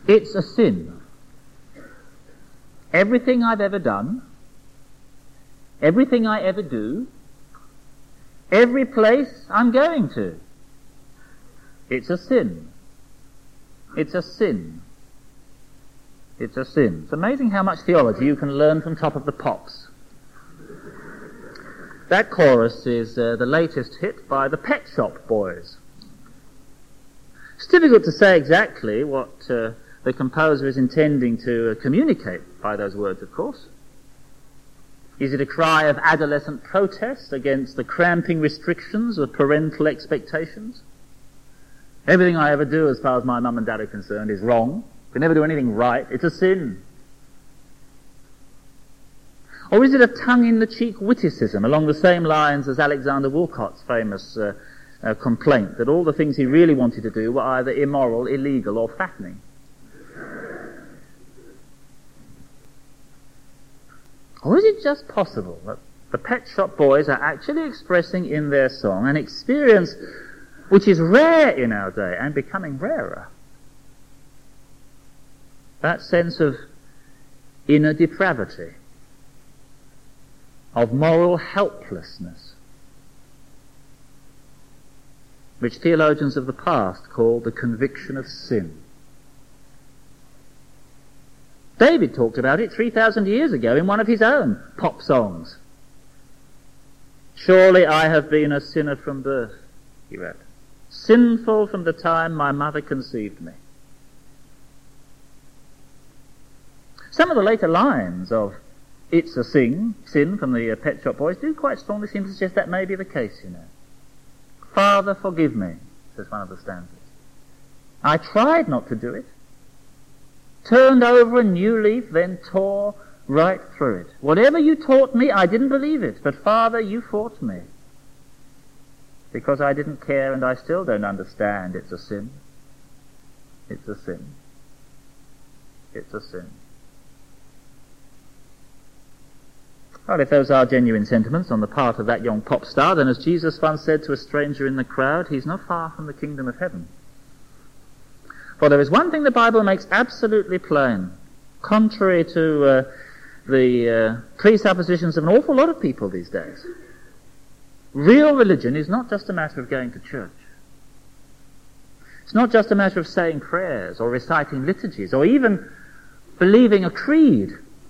It's a sin. Everything I've ever done, everything I ever do, every place I'm going to, it's a sin. It's a sin. It's a sin. It's amazing how much theology you can learn from Top of the Pops. That chorus is the latest hit by the Pet Shop Boys. It's difficult to say exactly what the composer is intending to communicate by those words, of course. Is it a cry of adolescent protest against the cramping restrictions of parental expectations? Everything I ever do as far as my mum and dad are concerned is wrong. I can never do anything right. It's a sin. Or is it a tongue-in-the-cheek witticism along the same lines as Alexander Woollcott's famous complaint that all the things he really wanted to do were either immoral, illegal, or fattening? Or is it just possible that the Pet Shop Boys are actually expressing in their song an experience which is rare in our day and becoming rarer? That sense of inner depravity, of moral helplessness, which theologians of the past call the conviction of sin. David talked about it 3,000 years ago in one of his own pop songs. Surely I have been a sinner from birth, he wrote, sinful from the time my mother conceived me. Some of the later lines of It's a Sin from the Pet Shop Boys do quite strongly seem to suggest that may be the case, you know. Father, forgive me, says one of the stanzas. I tried not to do it. Turned over a new leaf, then tore right through it. Whatever you taught me, I didn't believe it. But Father, you fought me. Because I didn't care and I still don't understand. It's a sin. It's a sin. It's a sin. Well, if those are genuine sentiments on the part of that young pop star, then as Jesus once said to a stranger in the crowd, he's not far from the kingdom of heaven. For there is one thing the Bible makes absolutely plain, contrary to the presuppositions of an awful lot of people these days. Real religion is not just a matter of going to church. It's not just a matter of saying prayers or reciting liturgies or even believing a creed.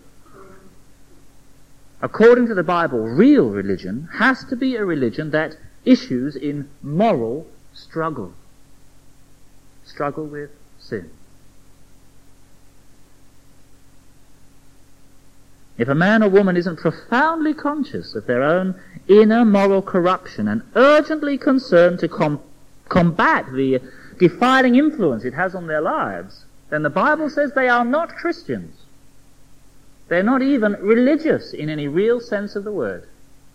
According to the Bible, real religion has to be a religion that issues in moral struggle. Struggle with sin. If a man or woman isn't profoundly conscious of their own inner moral corruption and urgently concerned to combat the defiling influence it has on their lives, then the Bible says they are not Christians. They're not even religious in any real sense of the word.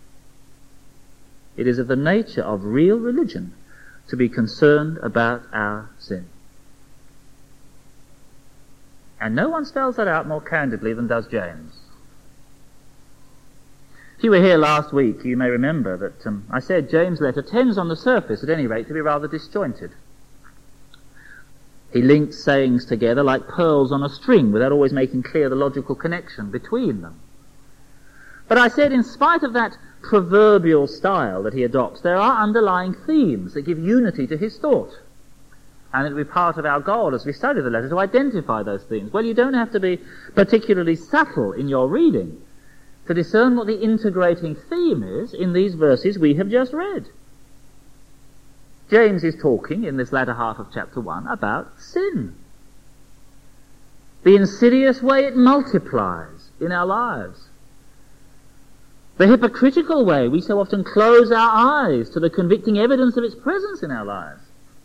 It is of the nature of real religion to be concerned about our sin. And no one spells that out more candidly than does James. If you were here last week, you may remember that I said James' letter tends on the surface, at any rate, to be rather disjointed. He links sayings together like pearls on a string without always making clear the logical connection between them. But I said in spite of that proverbial style that he adopts, there are underlying themes that give unity to his thought. And it will be part of our goal as we study the letter to identify those themes. Well, you don't have to be particularly subtle in your reading to discern what the integrating theme is in these verses we have just read. James is talking in this latter half of chapter 1 about sin. The insidious way it multiplies in our lives. The hypocritical way we so often close our eyes to the convicting evidence of its presence in our lives.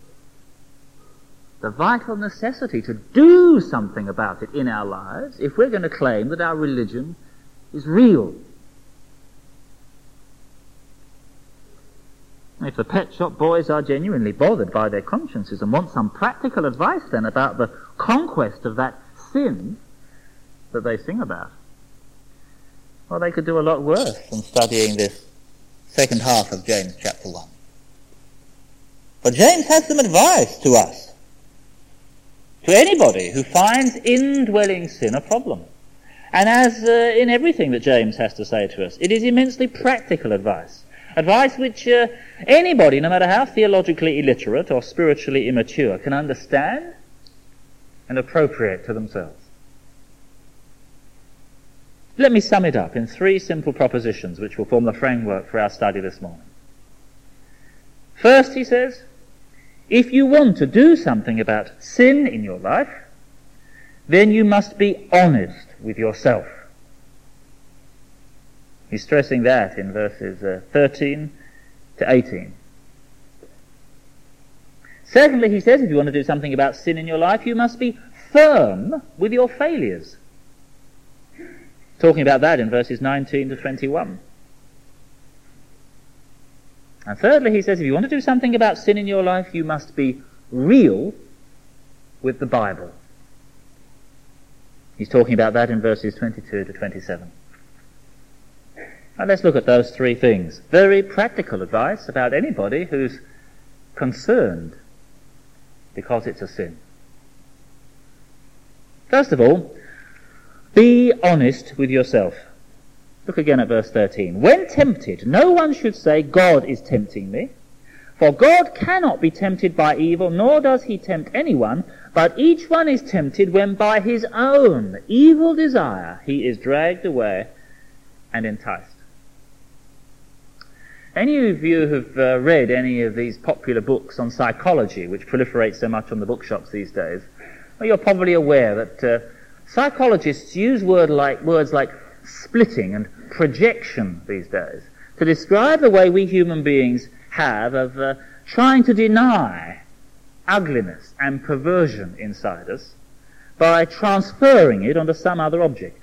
The vital necessity to do something about it in our lives if we're going to claim that our religion is real. If the Pet Shop Boys are genuinely bothered by their consciences and want some practical advice then about the conquest of that sin that they sing about, well, they could do a lot worse than studying this second half of James chapter 1. But James has some advice to us. to anybody who finds indwelling sin a problem. And as in everything that James has to say to us, it is immensely practical advice. Advice which anybody, no matter how theologically illiterate or spiritually immature, can understand and appropriate to themselves. Let me sum it up in 3 simple propositions which will form the framework for our study this morning. First, he says, if you want to do something about sin in your life, then you must be honest with yourself. He's stressing that in verses 13 to 18. Secondly, he says, if you want to do something about sin in your life, you must be firm with your failures. Talking about that in verses 19 to 21. And thirdly, he says, if you want to do something about sin in your life, you must be real with the Bible. He's talking about that in verses 22 to 27. Now let's look at those 3 things. Very practical advice about anybody who's concerned because it's a sin. First of all, be honest with yourself. Look again at verse 13. When tempted, no one should say, God is tempting me. For God cannot be tempted by evil, nor does he tempt anyone, but each one is tempted when by his own evil desire he is dragged away and enticed. Any of you who've read any of these popular books on psychology, which proliferate so much on the bookshops these days, well, you're probably aware that psychologists use words like splitting and projection these days to describe the way we human beings have of trying to deny ugliness and perversion inside us by transferring it onto some other object.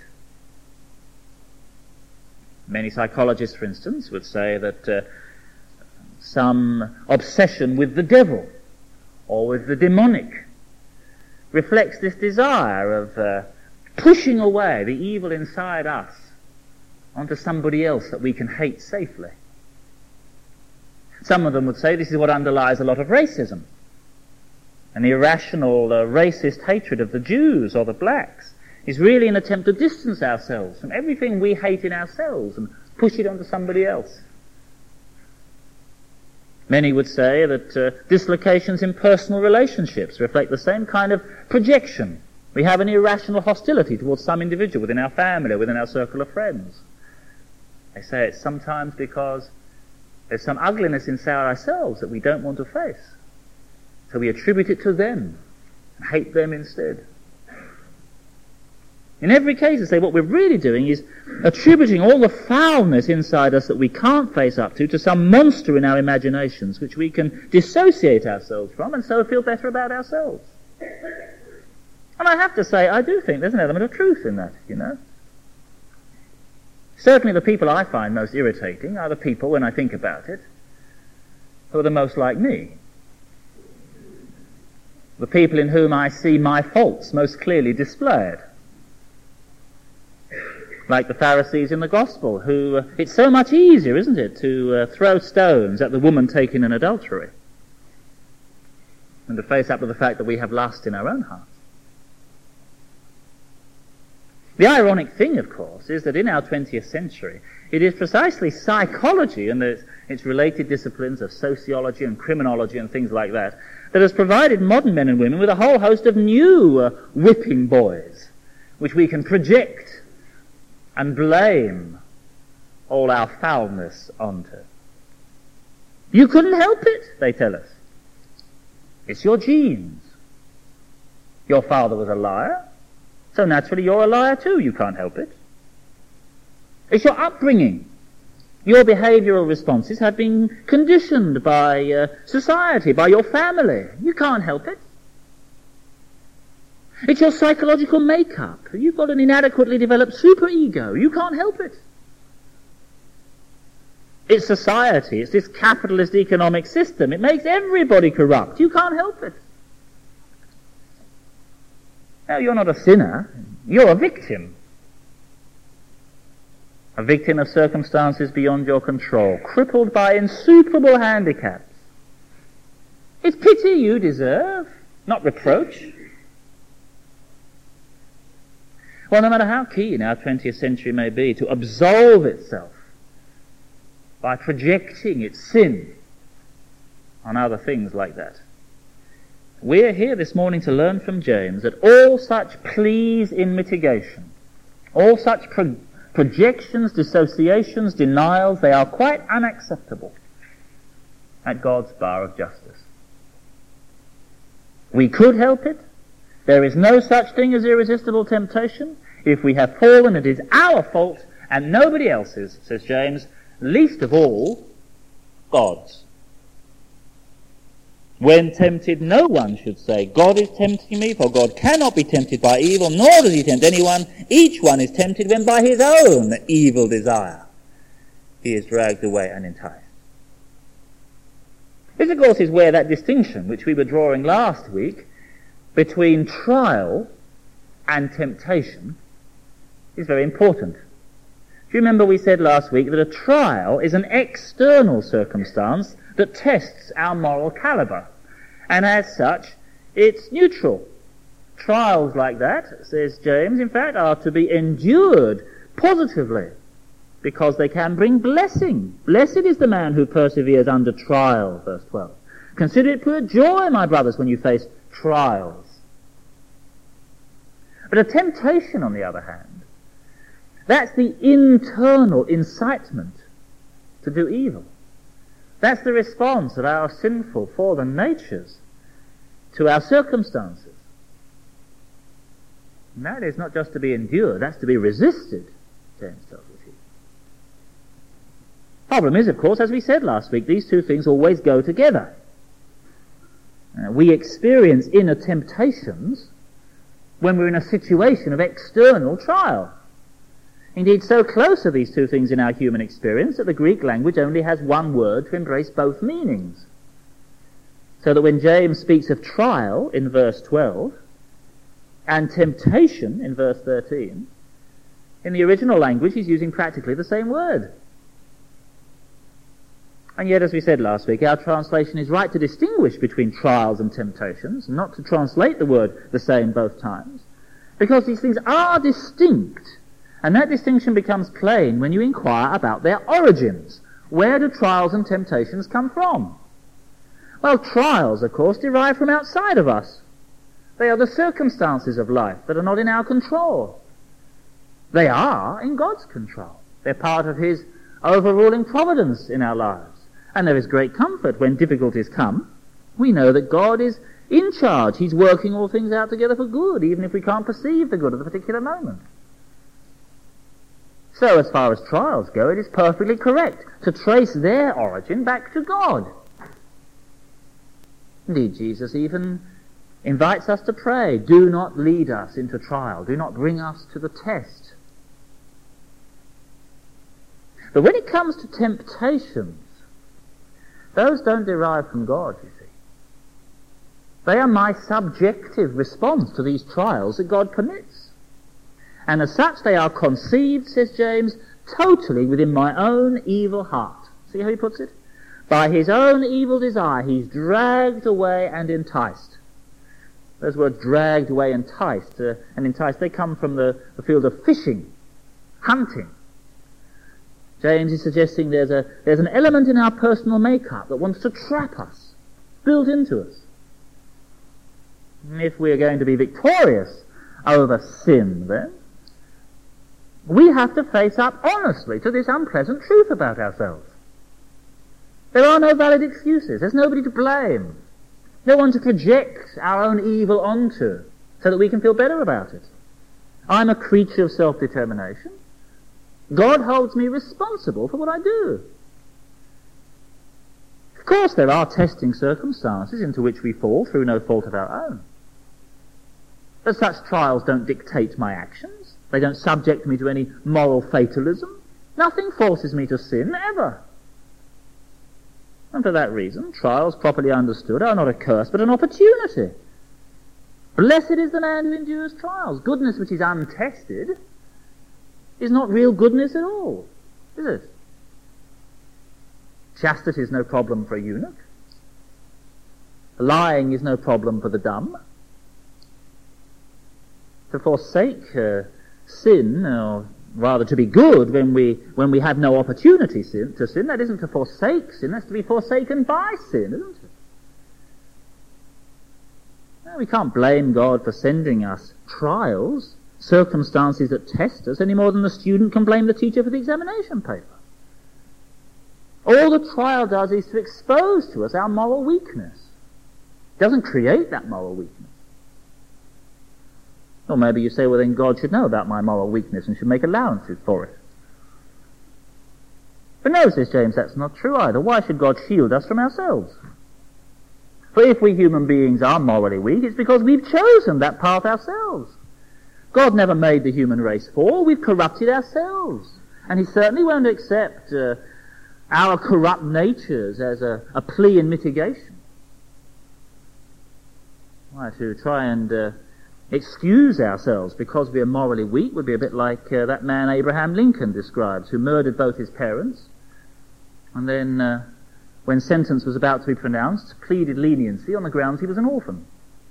Many psychologists, for instance, would say that some obsession with the devil or with the demonic reflects this desire of pushing away the evil inside us onto somebody else that we can hate safely. Some of them would say this is what underlies a lot of racism, an irrational racist hatred of the Jews or the blacks is really an attempt to distance ourselves from everything we hate in ourselves and push it onto somebody else. Many would say that dislocations in personal relationships reflect the same kind of projection. We have an irrational hostility towards some individual within our family, within our circle of friends. They say it's sometimes because there's some ugliness inside ourselves that we don't want to face. So we attribute it to them and hate them instead. In every case, I say what we're really doing is attributing all the foulness inside us that we can't face up to some monster in our imaginations which we can dissociate ourselves from and so feel better about ourselves. And I have to say, I do think there's an element of truth in that, you know. Certainly the people I find most irritating are the people, when I think about it, who are the most like me. The people in whom I see my faults most clearly displayed. Like the Pharisees in the Gospel, who, it's so much easier, isn't it, to throw stones at the woman taken in adultery than to face up to the fact that we have lust in our own hearts. The ironic thing, of course, is that in our 20th century, it is precisely psychology and its related disciplines of sociology and criminology and things like that that has provided modern men and women with a whole host of new whipping boys, which we can project and blame all our foulness onto. You couldn't help it, they tell us. It's your genes. Your father was a liar, so naturally you're a liar too. You can't help it. It's your upbringing. Your behavioral responses have been conditioned by society, by your family. You can't help it. It's your psychological makeup. You've got an inadequately developed superego. You can't help it. It's society. It's this capitalist economic system. It makes everybody corrupt. You can't help it. Now, you're not a sinner. You're a victim. A victim of circumstances beyond your control, crippled by insuperable handicaps. It's pity you deserve, not reproach. Well, no matter how keen our 20th century may be to absolve itself by projecting its sin on other things like that, we're here this morning to learn from James that all such pleas in mitigation, all such projections, dissociations, denials, they are quite unacceptable at God's bar of justice. We could help it. There is no such thing as irresistible temptation. If we have fallen, it is our fault and nobody else's, says James, least of all God's. When tempted, no one should say, God is tempting me, for God cannot be tempted by evil, nor does he tempt anyone. Each one is tempted when by his own evil desire he is dragged away and enticed. This, of course, is where that distinction, which we were drawing last week, between trial and temptation, is very important. Do you remember we said last week that a trial is an external circumstance that tests our moral calibre, and as such, it's neutral. Trials like that, says James, in fact, are to be endured positively, because they can bring blessing. Blessed is the man who perseveres under trial, verse 12. Consider it pure joy, my brothers, when you face trials. But a temptation, on the other hand, that's the internal incitement to do evil. That's the response of our sinful, fallen natures to our circumstances. And that is not just to be endured, that's to be resisted, James tells us here. Problem is, of course, as we said last week, these two things always go together. We experience inner temptations when we're in a situation of external trial. Indeed, so close are these two things in our human experience that the Greek language only has one word to embrace both meanings. So that when James speaks of trial in verse 12 and temptation in verse 13, in the original language he's using practically the same word. And yet, as we said last week, our translation is right to distinguish between trials and temptations, not to translate the word the same both times, because these things are distinct. And that distinction becomes plain when you inquire about their origins. Where do trials and temptations come from? Well, trials, of course, derive from outside of us. They are the circumstances of life that are not in our control. They are in God's control. They're part of his overruling providence in our lives. And there is great comfort when difficulties come. We know that God is in charge. He's working all things out together for good, even if we can't perceive the good of the particular moment. So, as far as trials go, it is perfectly correct to trace their origin back to God. Indeed, Jesus even invites us to pray, do not lead us into trial, do not bring us to the test. But when it comes to temptations, those don't derive from God, you see. They are my subjective response to these trials that God permits. And as such they are conceived, says James, totally within my own evil heart. See how he puts it? By his own evil desire, he's dragged away and enticed. Those words, dragged away, and enticed, they come from the field of fishing, hunting. James is suggesting there's an element in our personal makeup that wants to trap us, built into us. And if we are going to be victorious over sin, then, we have to face up honestly to this unpleasant truth about ourselves. There are no valid excuses. There's nobody to blame. No one to project our own evil onto so that we can feel better about it. I'm a creature of self-determination. God holds me responsible for what I do. Of course, there are testing circumstances into which we fall through no fault of our own. But such trials don't dictate my actions. They don't subject me to any moral fatalism. Nothing forces me to sin, ever. And for that reason, trials properly understood are not a curse, but an opportunity. Blessed is the man who endures trials. Goodness which is untested is not real goodness at all, is it? Chastity is no problem for a eunuch. Lying is no problem for the dumb. To forsake sin, or rather to be good when we have no opportunity to sin, that isn't to forsake sin, that's to be forsaken by sin, isn't it? No, we can't blame God for sending us trials, circumstances that test us, any more than the student can blame the teacher for the examination paper. All the trial does is to expose to us our moral weakness. It doesn't create that moral weakness. Or maybe you say, well then God should know about my moral weakness and should make allowances for it. But no, says James, that's not true either. Why should God shield us from ourselves? For if we human beings are morally weak, it's because we've chosen that path ourselves. God never made the human race fall. We've corrupted ourselves. And he certainly won't accept our corrupt natures as a plea in mitigation. Why, to try and excuse ourselves because we are morally weak would be a bit like that man Abraham Lincoln describes, who murdered both his parents, and then, when sentence was about to be pronounced, pleaded leniency on the grounds he was an orphan.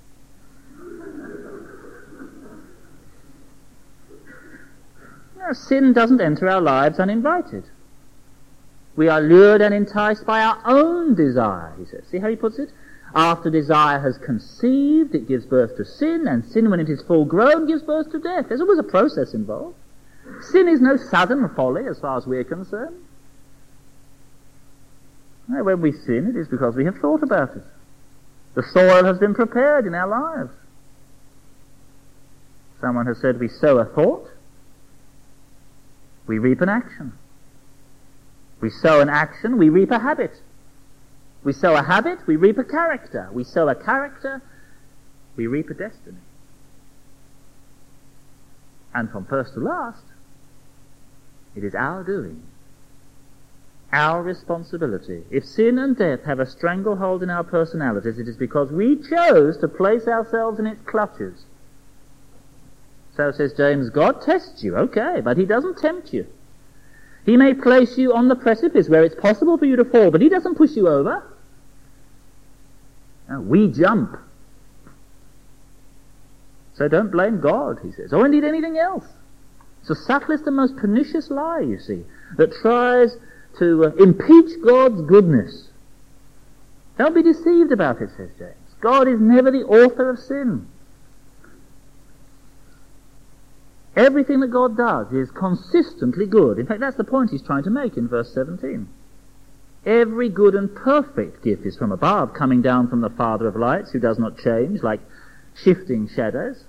Now, sin doesn't enter our lives uninvited. We are lured and enticed by our own desire, he says. See how he puts it? After desire has conceived, it gives birth to sin, and sin, when it is full grown, gives birth to death. There's always a process involved. Sin is no sudden folly as far as we're concerned. No, when we sin, it is because we have thought about it. The soil has been prepared in our lives. Someone has said we sow a thought, we reap an action. We sow an action, we reap a habit. We sow a habit, we reap a character. We sow a character, we reap a destiny. And from first to last, it is our doing, our responsibility. If sin and death have a stranglehold in our personalities, it is because we chose to place ourselves in its clutches. So says James, God tests you, okay, but he doesn't tempt you. He may place you on the precipice where it's possible for you to fall, but he doesn't push you over. No, we jump. So don't blame God, he says, or indeed anything else. It's the subtlest and most pernicious lie, you see, that tries to impeach God's goodness. Don't be deceived about it, says James. God is never the author of sin. Everything that God does is consistently good. In fact, that's the point he's trying to make in verse 17. Every good and perfect gift is from above, coming down from the Father of lights, who does not change, like shifting shadows.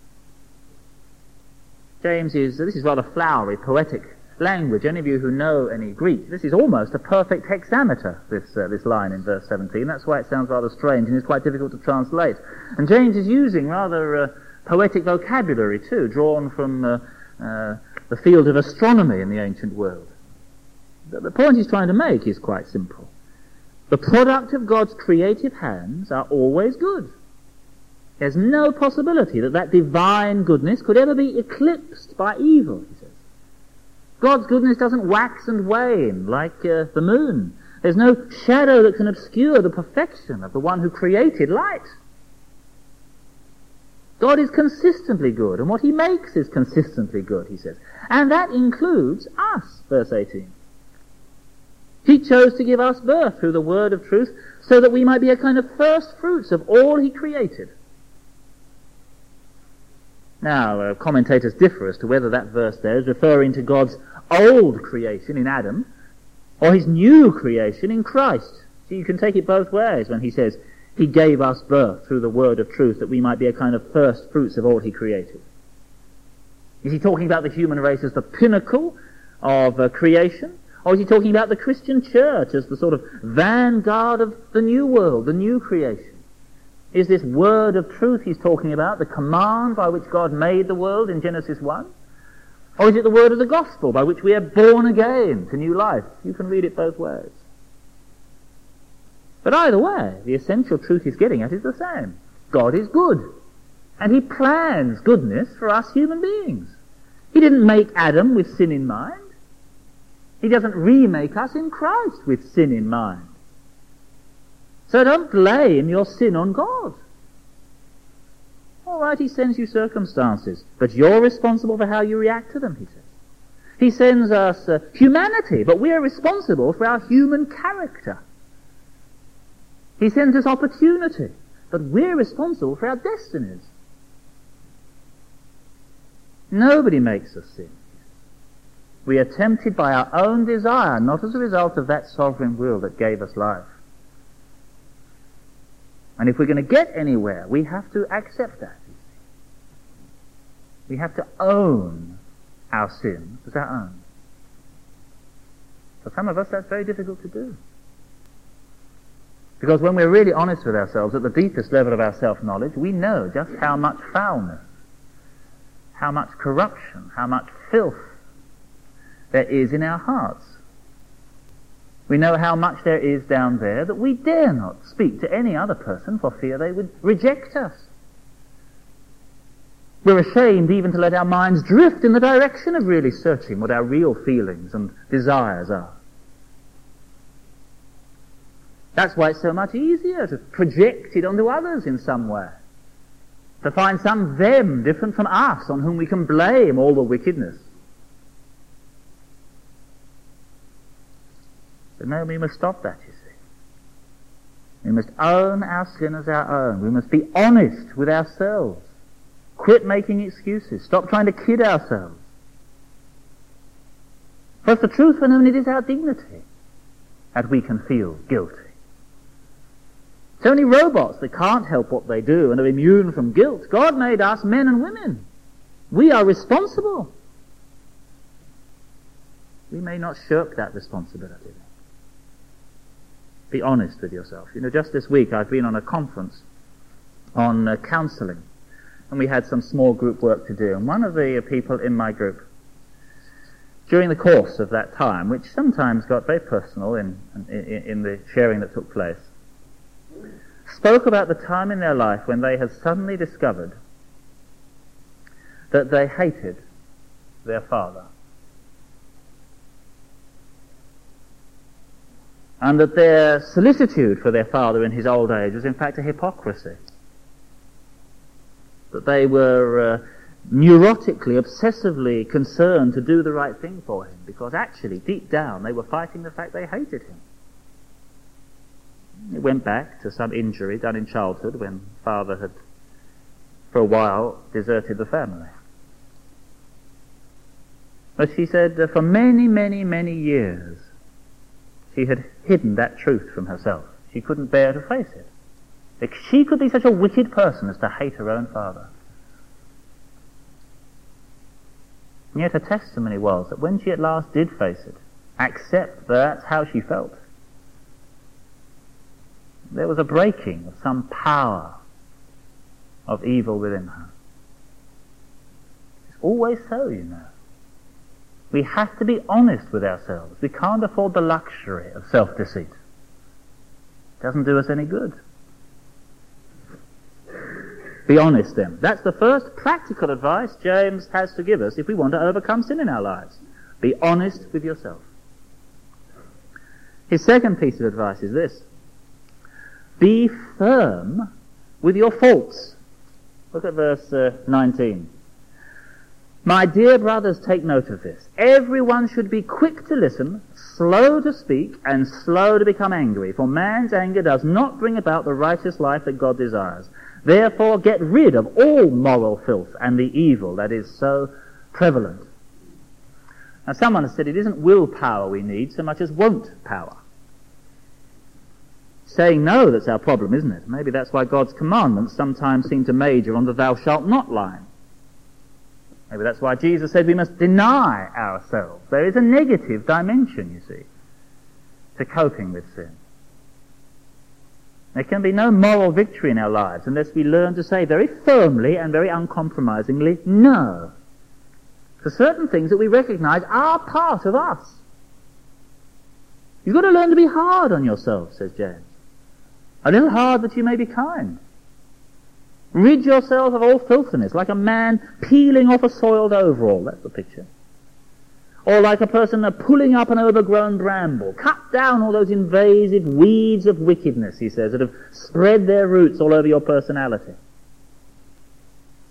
This is rather flowery, poetic language. Any of you who know any Greek, this is almost a perfect hexameter, this line in verse 17. That's why it sounds rather strange and is quite difficult to translate. And James is using rather poetic vocabulary too, drawn from the field of astronomy in the ancient world. The point he's trying to make is quite simple. The product of God's creative hands are always good. There's no possibility that divine goodness could ever be eclipsed by evil, he says. God's goodness doesn't wax and wane like the moon. There's no shadow that can obscure the perfection of the one who created light. God is consistently good, and what he makes is consistently good, he says. And that includes us, verse 18. He chose to give us birth through the word of truth so that we might be a kind of first fruits of all he created. Now, commentators differ as to whether that verse there is referring to God's old creation in Adam or his new creation in Christ. So you can take it both ways when he says, he gave us birth through the word of truth that we might be a kind of first fruits of all he created. Is he talking about the human race as the pinnacle of creation? Or is he talking about the Christian church as the sort of vanguard of the new world, the new creation? Is this word of truth he's talking about the command by which God made the world in Genesis 1? Or is it the word of the gospel by which we are born again to new life? You can read it both ways. But either way, the essential truth he's getting at is the same. God is good. And he plans goodness for us human beings. He didn't make Adam with sin in mind. He doesn't remake us in Christ with sin in mind. So don't blame your sin on God. All Society sends you circumstances, but you're responsible for how you react to them, he says. He sends us humanity, but we are responsible for our human character. He sends us opportunity, but we're responsible for our destinies. Nobody makes us sin. We are tempted by our own desire, not as a result of that sovereign will that gave us life. And if we're going to get anywhere, we have to accept that. We have to own our sin as our own. For some of us, that's very difficult to do. Because when we're really honest with ourselves, at the deepest level of our self-knowledge, we know just how much foulness, how much corruption, how much filth there is in our hearts. We know how much there is down there that we dare not speak to any other person for fear they would reject us. We're ashamed even to let our minds drift in the direction of really searching what our real feelings and desires are. That's why it's so much easier to project it onto others in some way. To find some them different from us on whom we can blame all the wickedness. But no, we must stop that, you see. We must own our sin as our own. We must be honest with ourselves. Quit making excuses. Stop trying to kid ourselves. For it's the truth when it is our dignity that we can feel guilty. It's only robots that can't help what they do and are immune from guilt. God made us men and women. We are responsible. We may not shirk that responsibility. Be honest with yourself. You know, just this week I've been on a conference on counselling, and we had some small group work to do. And one of the people in my group, during the course of that time, which sometimes got very personal in the sharing that took place, spoke about the time in their life when they had suddenly discovered that they hated their father. And that their solicitude for their father in his old age was in fact a hypocrisy. That they were neurotically, obsessively concerned to do the right thing for him, because actually, deep down, they were fighting the fact they hated him. It went back to some injury done in childhood when father had, for a while, deserted the family. But she said for many, many, many years, she had hidden that truth from herself. She couldn't bear to face it. That she could be such a wicked person as to hate her own father. And yet her testimony was that when she at last did face it, accept that that's how she felt, there was a breaking of some power of evil within her. It's always so, you know. We have to be honest with ourselves. We can't afford the luxury of self-deceit. It doesn't do us any good. Be honest then. That's the first practical advice James has to give us if we want to overcome sin in our lives. Be honest with yourself. His second piece of advice is this. Be firm with your faults. Look at verse 19. My dear brothers, take note of this. Everyone should be quick to listen, slow to speak, and slow to become angry, for man's anger does not bring about the righteous life that God desires. Therefore, get rid of all moral filth and the evil that is so prevalent. Now, someone has said it isn't willpower we need so much as won't power. Saying no, that's our problem, isn't it? Maybe that's why God's commandments sometimes seem to major on the thou shalt not line. Maybe that's why Jesus said we must deny ourselves. There is a negative dimension, you see, to coping with sin. There can be no moral victory in our lives unless we learn to say very firmly and very uncompromisingly no to certain things that we recognize are part of us. You've got to learn to be hard on yourself, says James. A little hard that you may be kind. Rid yourself of all filthiness, like a man peeling off a soiled overall. That's the picture. Or like a person pulling up an overgrown bramble. Cut down all those invasive weeds of wickedness, he says, that have spread their roots all over your personality.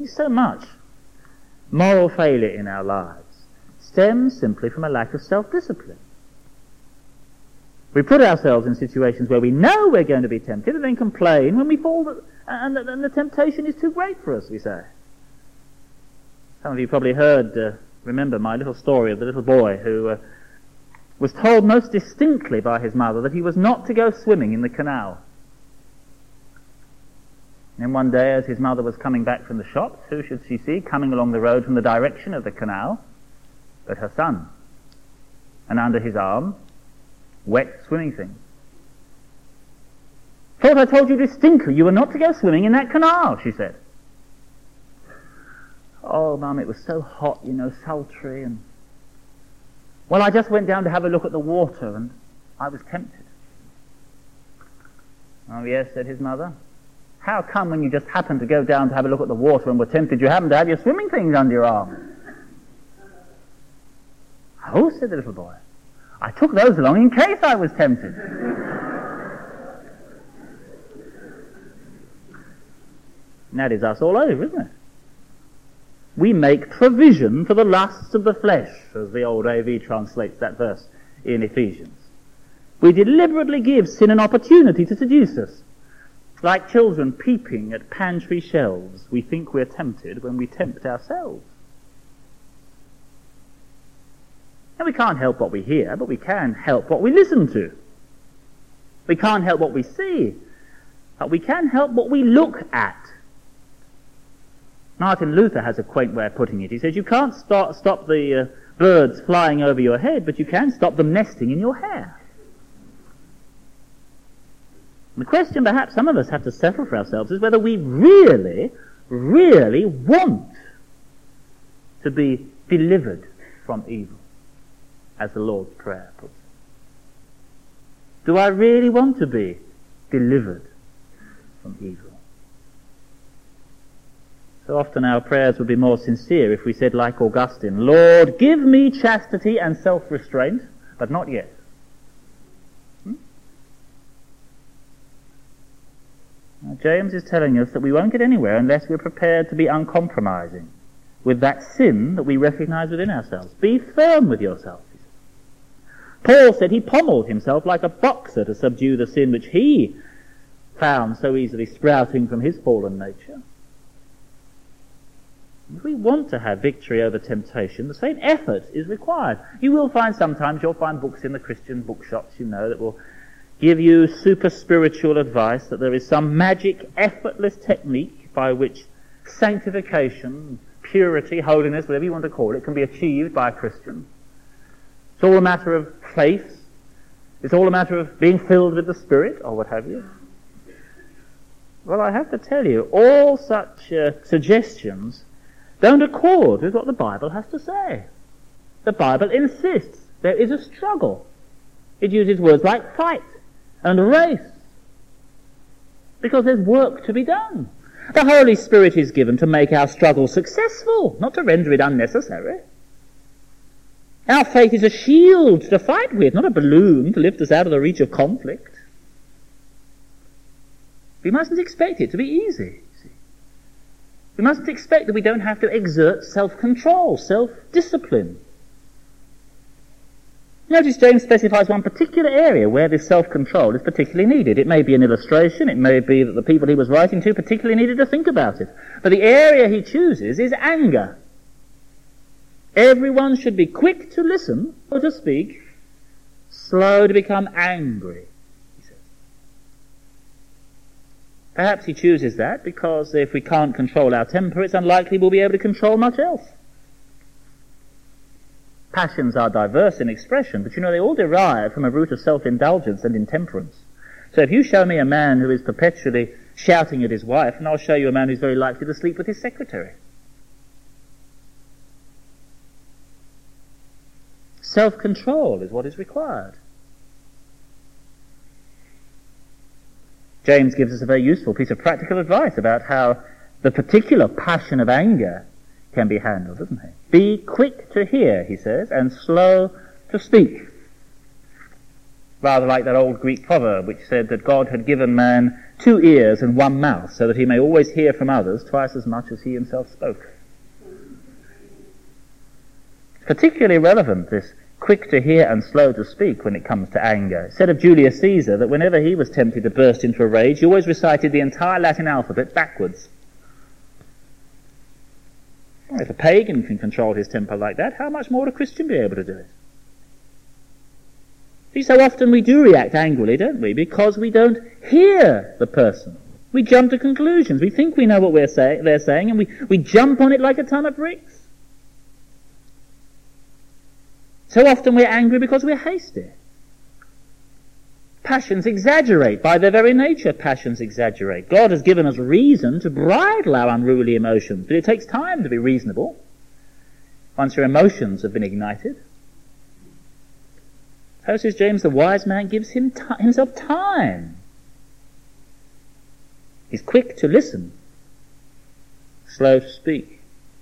So much moral failure in our lives stems simply from a lack of self-discipline. We put ourselves in situations where we know we're going to be tempted and then complain when we fall and the temptation is too great for us, we say. Some of you probably remember my little story of the little boy who was told most distinctly by his mother that he was not to go swimming in the canal. And one day, as his mother was coming back from the shops, who should she see coming along the road from the direction of the canal but her son, and under his arm, wet swimming things. "Thought I told you distinctly you were not to go swimming in that canal," she said. "Oh, Mum, it was so hot, sultry, and... Well, I just went down to have a look at the water, and I was tempted." "Oh, yes," said his mother. "How come when you just happened to go down to have a look at the water and were tempted, you happened to have your swimming things under your arm?" "Oh," said the little boy, "I took those along in case I was tempted." And that is us all over, isn't it? We make provision for the lusts of the flesh, as the old AV translates that verse in Ephesians. We deliberately give sin an opportunity to seduce us. Like children peeping at pantry shelves, we think we're tempted when we tempt ourselves. And we can't help what we hear, but we can help what we listen to. We can't help what we see, but we can help what we look at. Martin Luther has a quaint way of putting it. He says, you can't stop the birds flying over your head, but you can stop them nesting in your hair. And the question perhaps some of us have to settle for ourselves is whether we really, really want to be delivered from evil, as the Lord's Prayer puts it. Do I really want to be delivered from evil? So often our prayers would be more sincere if we said, like Augustine, "Lord, give me chastity and self-restraint, but not yet." Now, James is telling us that we won't get anywhere unless we're prepared to be uncompromising with that sin that we recognize within ourselves. Be firm with yourself. Paul said he pommeled himself like a boxer to subdue the sin which he found so easily sprouting from his fallen nature. If we want to have victory over temptation, the same effort is required. You will find sometimes, you'll find books in the Christian bookshops, that will give you super spiritual advice, that there is some magic, effortless technique by which sanctification, purity, holiness, whatever you want to call it, can be achieved by a Christian. It's all a matter of faith. It's all a matter of being filled with the Spirit, or what have you. Well, I have to tell you, all such suggestions don't accord with what the Bible has to say. The Bible insists there is a struggle. It uses words like fight and race, because there's work to be done. The Holy Spirit is given to make our struggle successful, not to render it unnecessary. Our faith is a shield to fight with, not a balloon to lift us out of the reach of conflict. We mustn't expect it to be easy. We mustn't expect that we don't have to exert self-control, self-discipline. Notice James specifies one particular area where this self-control is particularly needed. It may be an illustration, it may be that the people he was writing to particularly needed to think about it. But the area he chooses is anger. Everyone should be quick to listen, slow to speak, slow to become angry, he says. Perhaps he chooses that because if we can't control our temper, it's unlikely we'll be able to control much else. Passions are diverse in expression, but they all derive from a root of self-indulgence and intemperance. So if you show me a man who is perpetually shouting at his wife, and I'll show you a man who's very likely to sleep with his secretary. Self-control is what is required. James gives us a very useful piece of practical advice about how the particular passion of anger can be handled, doesn't he? Be quick to hear, he says, and slow to speak. Rather like that old Greek proverb which said that God had given man 2 ears and 1 mouth so that he may always hear from others twice as much as he himself spoke. Particularly relevant, this quick to hear and slow to speak when it comes to anger. It said of Julius Caesar that whenever he was tempted to burst into a rage, he always recited the entire Latin alphabet backwards. Well, if a pagan can control his temper like that, how much more would a Christian be able to do it? See, so often we do react angrily, don't we? Because we don't hear the person. We jump to conclusions. We think we know what they're saying, and we jump on it like a ton of bricks. So often we're angry because we're hasty. Passions exaggerate. By their very nature, passions exaggerate. God has given us reason to bridle our unruly emotions, but it takes time to be reasonable once your emotions have been ignited. So says James, the wise man gives himself time. He's quick to listen, slow to speak.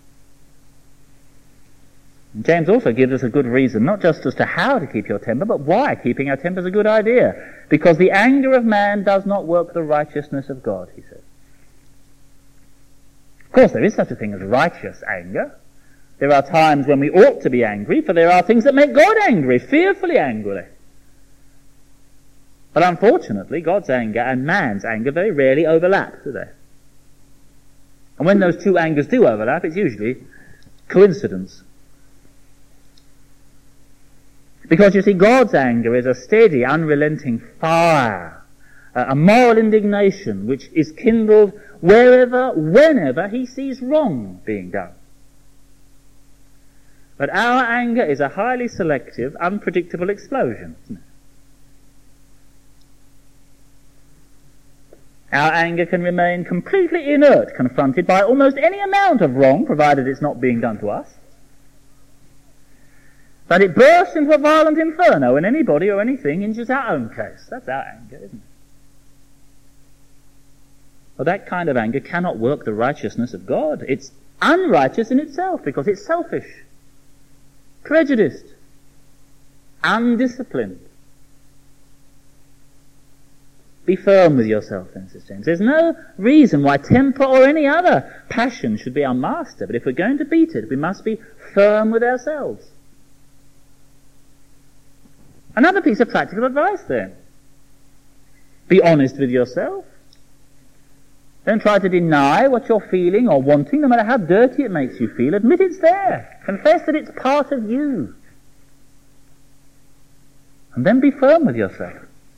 And James also gives us a good reason, not just as to how to keep your temper, but why keeping our temper is a good idea. Because the anger of man does not work the righteousness of God, he says. Of course, there is such a thing as righteous anger. There are times when we ought to be angry, for there are things that make God angry, fearfully angry. But unfortunately, God's anger and man's anger very rarely overlap, do they? And when those two angers do overlap, it's usually coincidence. Because you see, God's anger is a steady, unrelenting fire, a moral indignation which is kindled wherever, whenever he sees wrong being done. But our anger is a highly selective, unpredictable explosion, isn't it? Our anger can remain completely inert, confronted by almost any amount of wrong, provided it's not being done to us. But it bursts into a violent inferno when anybody or anything injures our own case. That's our anger, isn't it? Well, that kind of anger cannot work the righteousness of God. It's unrighteous in itself because it's selfish, prejudiced, undisciplined. Be firm with yourself, then, says James. There's no reason why temper or any other passion should be our master, but if we're going to beat it, we must be firm with ourselves. Another piece of practical advice, then. Be honest with yourself. Don't try to deny what you're feeling or wanting, no matter how dirty it makes you feel. Admit it's there. Confess that it's part of you. And then be firm with yourself.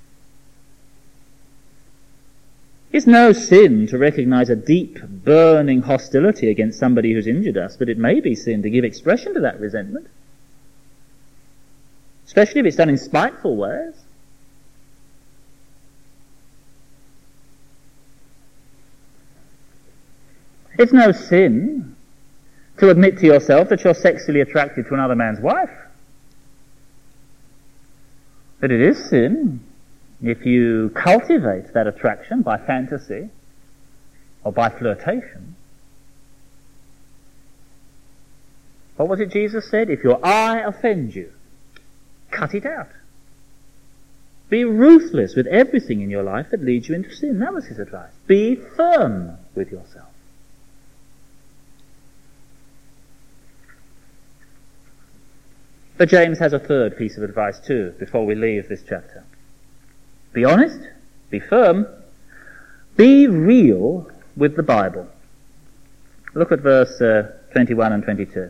It's no sin to recognize a deep, burning hostility against somebody who's injured us, but it may be sin to give expression to that resentment. Especially if it's done in spiteful ways. It's no sin to admit to yourself that you're sexually attracted to another man's wife. But it is sin if you cultivate that attraction by fantasy or by flirtation. What was it Jesus said? If your eye offends you, cut it out. Be ruthless with everything in your life that leads you into sin. That was his advice. Be firm with yourself. But James has a third piece of advice too before we leave this chapter. Be honest, be firm, be real with the Bible. Look at verse 21 and 22.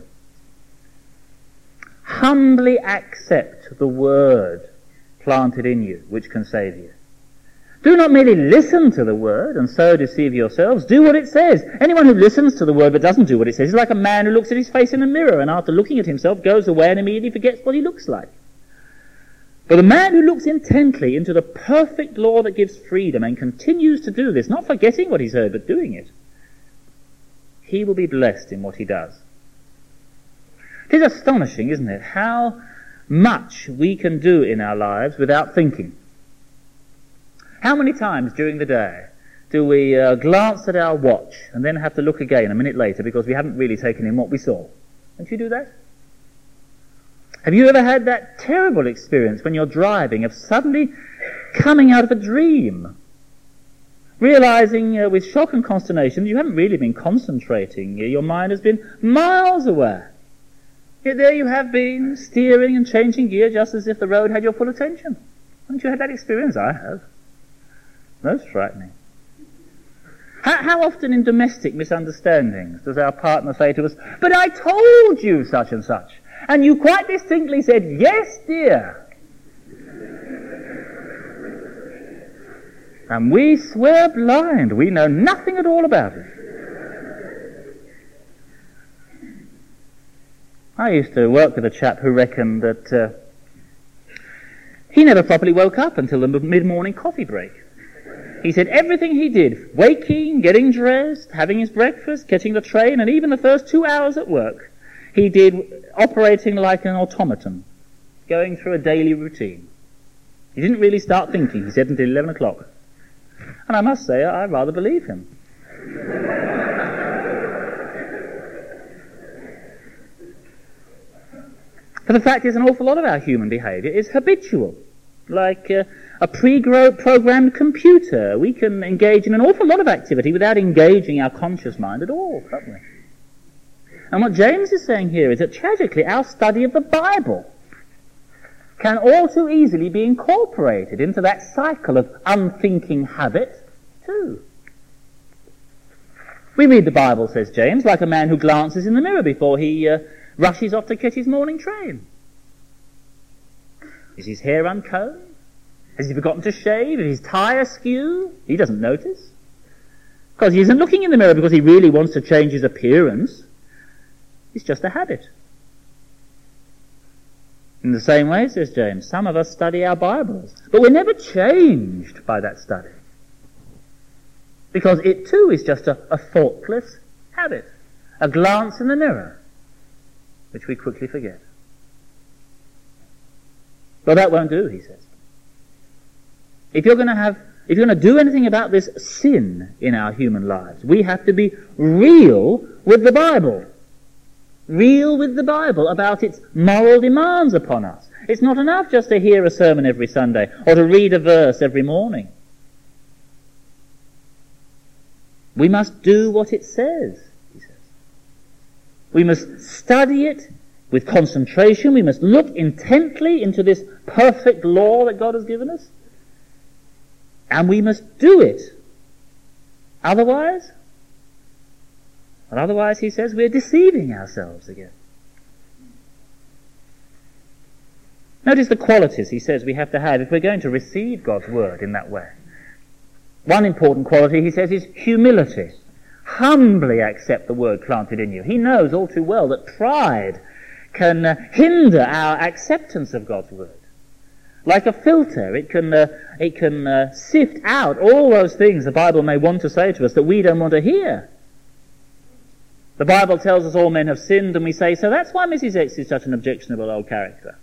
Humbly accept the word planted in you, which can save you. Do not merely listen to the word and so deceive yourselves. Do what it says. Anyone who listens to the word but doesn't do what it says is like a man who looks at his face in a mirror and after looking at himself goes away and immediately forgets what he looks like. But the man who looks intently into the perfect law that gives freedom and continues to do this, not forgetting what he's heard but doing it, he will be blessed in what he does. It is astonishing, isn't it, how much we can do in our lives without thinking. How many times during the day do we glance at our watch and then have to look again a minute later because we haven't really taken in what we saw? Don't you do that? Have you ever had that terrible experience when you're driving of suddenly coming out of a dream, realizing with shock and consternation you haven't really been concentrating, your mind has been miles away, yet there you have been steering and changing gear just as if the road had your full attention? Haven't you had that experience? I have. Most frightening. How often in domestic misunderstandings does our partner say to us, "But I told you such and such, and you quite distinctly said, 'Yes, dear.'" And we swear blind. We know nothing at all about it. I used to work with a chap who reckoned that he never properly woke up until the mid-morning coffee break. He said everything he did, waking, getting dressed, having his breakfast, catching the train, and even the first 2 hours at work, he did operating like an automaton, going through a daily routine. He didn't really start thinking, he said, until 11 o'clock. And I must say, I rather believe him. For the fact is, an awful lot of our human behaviour is habitual. Like a pre-programmed computer, we can engage in an awful lot of activity without engaging our conscious mind at all, can't we? And what James is saying here is that tragically our study of the Bible can all too easily be incorporated into that cycle of unthinking habit too. We read the Bible, says James, like a man who glances in the mirror before he rushes off to catch his morning train. Is his hair uncombed? Has he forgotten to shave? Is his tie askew? He doesn't notice. Because he isn't looking in the mirror because he really wants to change his appearance. It's just a habit. In the same way, says James, some of us study our Bibles, but we're never changed by that study. Because it too is just a thoughtless habit, a glance in the mirror, which we quickly forget. But that won't do, he says. If you're going to do anything about this sin in our human lives, we have to be real with the Bible. Real with the Bible about its moral demands upon us. It's not enough just to hear a sermon every Sunday or to read a verse every morning. We must do what it says, he says. We must study it with concentration. We must look intently into this perfect law that God has given us. And we must do it. Otherwise, he says, we're deceiving ourselves again. Notice the qualities he says we have to have if we're going to receive God's word in that way. One important quality, he says, is humility. Humbly accept the word planted in you. He knows all too well that pride can hinder our acceptance of God's word. Like a filter, it can sift out all those things the Bible may want to say to us that we don't want to hear. The Bible tells us all men have sinned, and we say, so that's why Mrs. X is such an objectionable old character.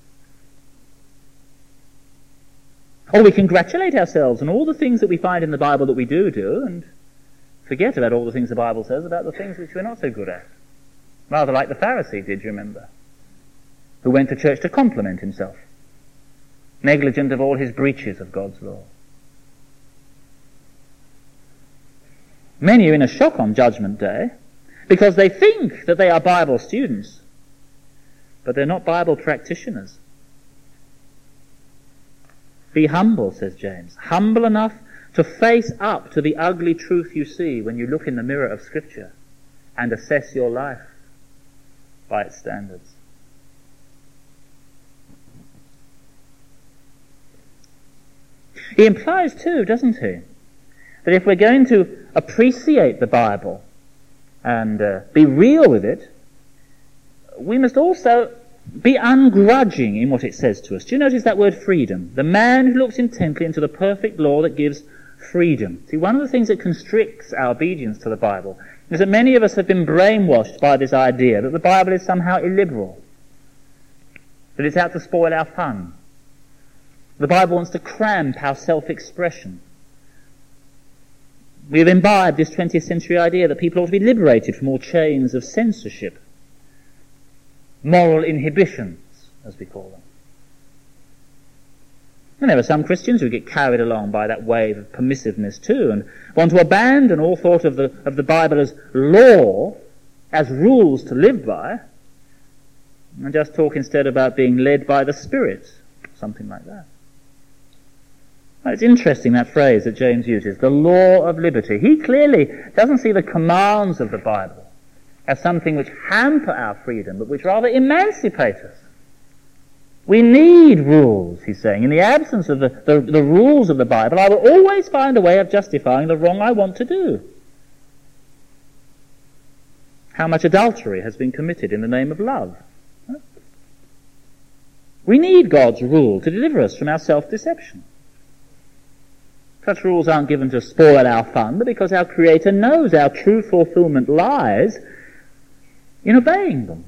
Or we congratulate ourselves on all the things that we find in the Bible that we do, and forget about all the things the Bible says about the things which we're not so good at. Rather like the Pharisee did, you remember, who went to church to compliment himself, negligent of all his breaches of God's law. Many are in a shock on Judgment Day because they think that they are Bible students, but they're not Bible practitioners. Be humble, says James, humble enough to face up to the ugly truth you see when you look in the mirror of Scripture and assess your life by its standards. He implies too, doesn't he, that if we're going to appreciate the Bible and be real with it, we must also be ungrudging in what it says to us. Do you notice that word freedom? The man who looks intently into the perfect law that gives freedom. See, one of the things that constricts our obedience to the Bible is that many of us have been brainwashed by this idea that the Bible is somehow illiberal, that it's out to spoil our fun. The Bible wants to cramp our self-expression. We have imbibed this 20th century idea that people ought to be liberated from all chains of censorship, moral inhibitions, as we call them. And there are some Christians who get carried along by that wave of permissiveness too, and want to abandon all thought of the Bible as law, as rules to live by, and just talk instead about being led by the Spirit, something like that. Well, it's interesting, that phrase that James uses, the law of liberty. He clearly doesn't see the commands of the Bible as something which hamper our freedom, but which rather emancipate us. We need rules, he's saying. In the absence of the rules of the Bible, I will always find a way of justifying the wrong I want to do. How much adultery has been committed in the name of love? We need God's rule to deliver us from our self-deception. Such rules aren't given to spoil our fun, but because our Creator knows our true fulfillment lies in obeying them.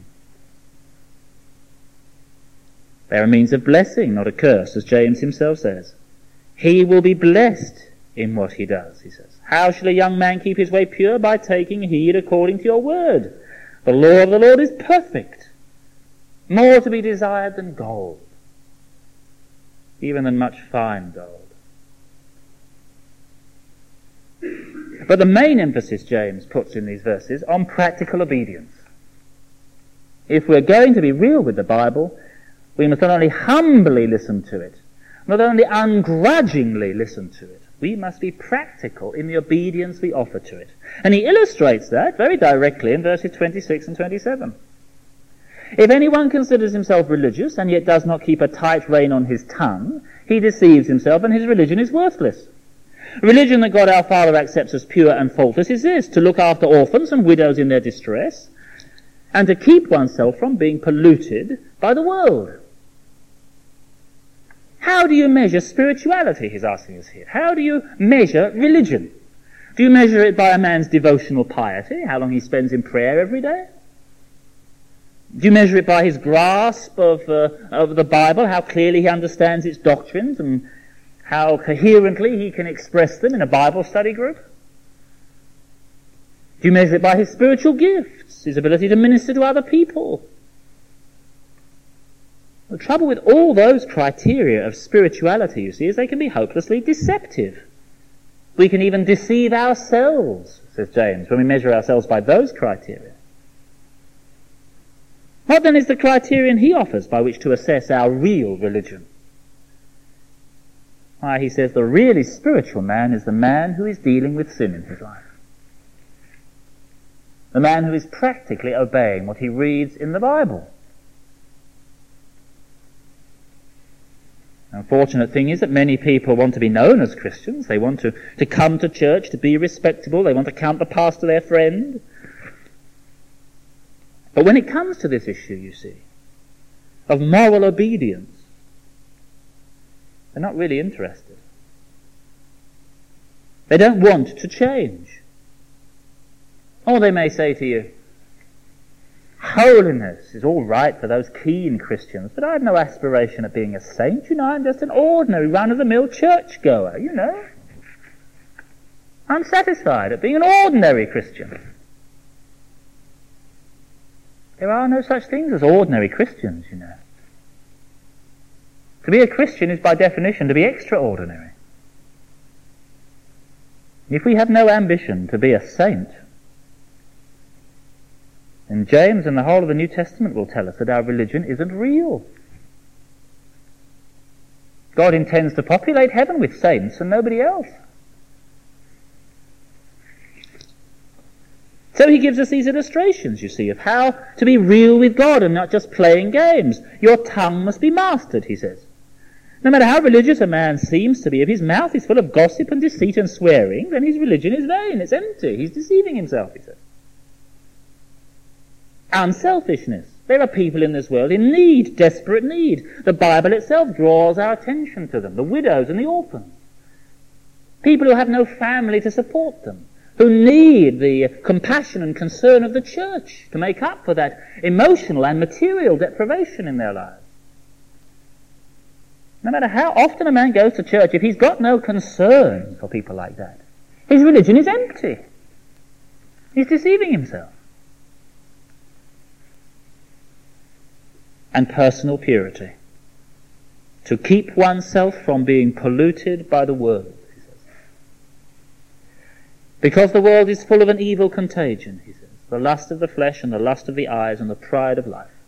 They are a means of blessing, not a curse, as James himself says. He will be blessed in what he does, he says. How shall a young man keep his way pure? By taking heed according to your word. The law of the Lord is perfect, more to be desired than gold, even than much fine gold. But the main emphasis James puts in these verses on practical obedience. If we're going to be real with the Bible, we must not only humbly listen to it, not only ungrudgingly listen to it, we must be practical in the obedience we offer to it. And he illustrates that very directly in verses 26 and 27. If anyone considers himself religious and yet does not keep a tight rein on his tongue, he deceives himself and his religion is worthless. Religion that God our Father accepts as pure and faultless is this: to look after orphans and widows in their distress, and to keep oneself from being polluted by the world. How do you measure spirituality, he's asking us here? How do you measure religion? Do you measure it by a man's devotional piety, how long he spends in prayer every day? Do you measure it by his grasp of the Bible, how clearly he understands its doctrines and how coherently he can express them in a Bible study group? Do you measure it by his spiritual gifts, his ability to minister to other people? The trouble with all those criteria of spirituality, you see, is they can be hopelessly deceptive. We can even deceive ourselves, says James, when we measure ourselves by those criteria. What then is the criterion he offers by which to assess our real religion? Why, he says the really spiritual man is the man who is dealing with sin in his life. The man who is practically obeying what he reads in the Bible. The unfortunate thing is that many people want to be known as Christians. They want to come to church, to be respectable. They want to count the pastor their friend. But when it comes to this issue, you see, of moral obedience, they're not really interested. They don't want to change. Or they may say to you, holiness is all right for those keen Christians, but I have no aspiration of being a saint. You know, I'm just an ordinary run-of-the-mill churchgoer, you know. I'm satisfied at being an ordinary Christian. There are no such things as ordinary Christians, you know. To be a Christian is by definition to be extraordinary. If we have no ambition to be a saint, then James and the whole of the New Testament will tell us that our religion isn't real. God intends to populate heaven with saints and nobody else. So he gives us these illustrations, you see, of how to be real with God and not just playing games. Your tongue must be mastered, he says. No matter how religious a man seems to be, if his mouth is full of gossip and deceit and swearing, then his religion is vain, it's empty. He's deceiving himself, he says. Unselfishness. There are people in this world in need, desperate need. The Bible itself draws our attention to them, the widows and the orphans. People who have no family to support them, who need the compassion and concern of the church to make up for that emotional and material deprivation in their lives. No matter how often a man goes to church, if he's got no concern for people like that, his religion is empty. He's deceiving himself. and personal purity. To keep oneself from being polluted by the world, he says. Because the world is full of an evil contagion, he says. The lust of the flesh and the lust of the eyes and the pride of life.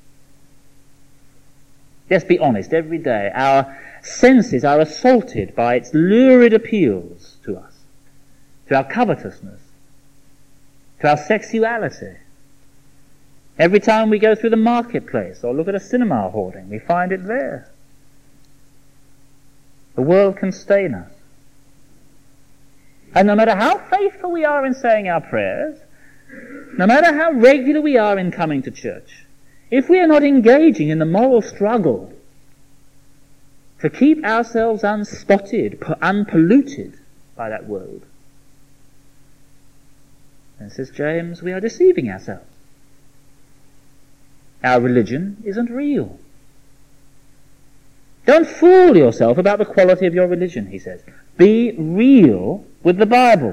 Let's be honest, every day our senses are assaulted by its lurid appeals to us, to our covetousness, to our sexuality. Every time we go through the marketplace or look at a cinema hoarding, we find it there. The world can stain us. And no matter how faithful we are in saying our prayers, no matter how regular we are in coming to church, if we are not engaging in the moral struggle to keep ourselves unspotted, unpolluted by that world, then, says James, we are deceiving ourselves. Our religion isn't real. Don't fool yourself about the quality of your religion, he says. Be real with the Bible.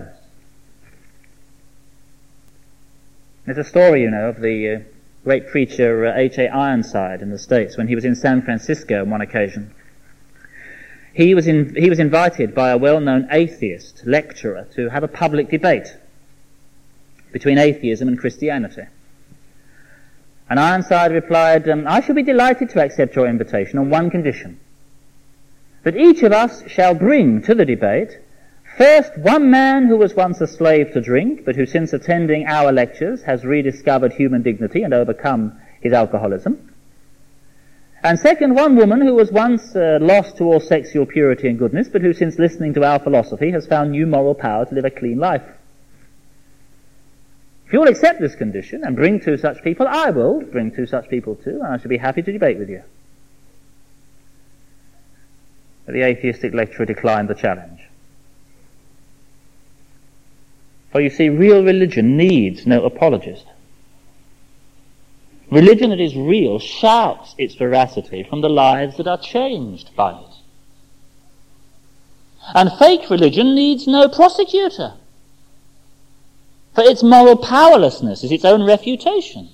There's a story, of the great preacher H.A. Ironside in the States when he was in San Francisco on one occasion. He was invited by a well-known atheist lecturer to have a public debate between atheism and Christianity. And Ironside replied, I shall be delighted to accept your invitation on one condition, that each of us shall bring to the debate first one man who was once a slave to drink, but who since attending our lectures has rediscovered human dignity and overcome his alcoholism. And second, one woman who was once lost to all sexual purity and goodness, but who since listening to our philosophy has found new moral power to live a clean life. If you will accept this condition and bring two such people, I will bring two such people too, and I shall be happy to debate with you. But the atheistic lecturer declined the challenge. For you see, real religion needs no apologist. Religion that is real shouts its veracity from the lives that are changed by it. And fake religion needs no prosecutor, for its moral powerlessness is its own refutation.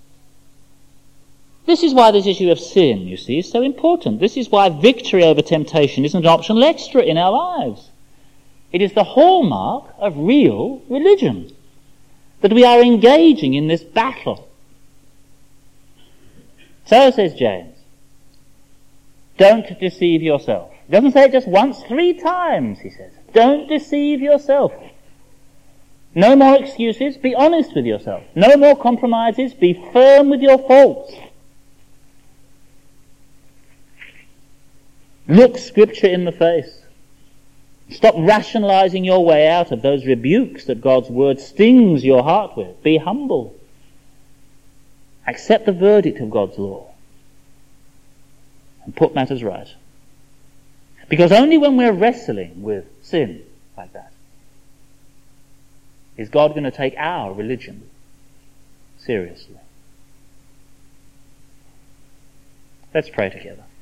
This is why this issue of sin, you see, is so important. This is why victory over temptation isn't an optional extra in our lives. It is the hallmark of real religion, that we are engaging in this battle. So, says James, don't deceive yourself. He doesn't say it just once, 3 times, he says. Don't deceive yourself. No more excuses, be honest with yourself. No more compromises, be firm with your faults. Look Scripture in the face. Stop rationalizing your way out of those rebukes that God's Word stings your heart with. Be humble. Accept the verdict of God's law and put matters right. Because only when we're wrestling with sin like that is God going to take our religion seriously. Let's pray together.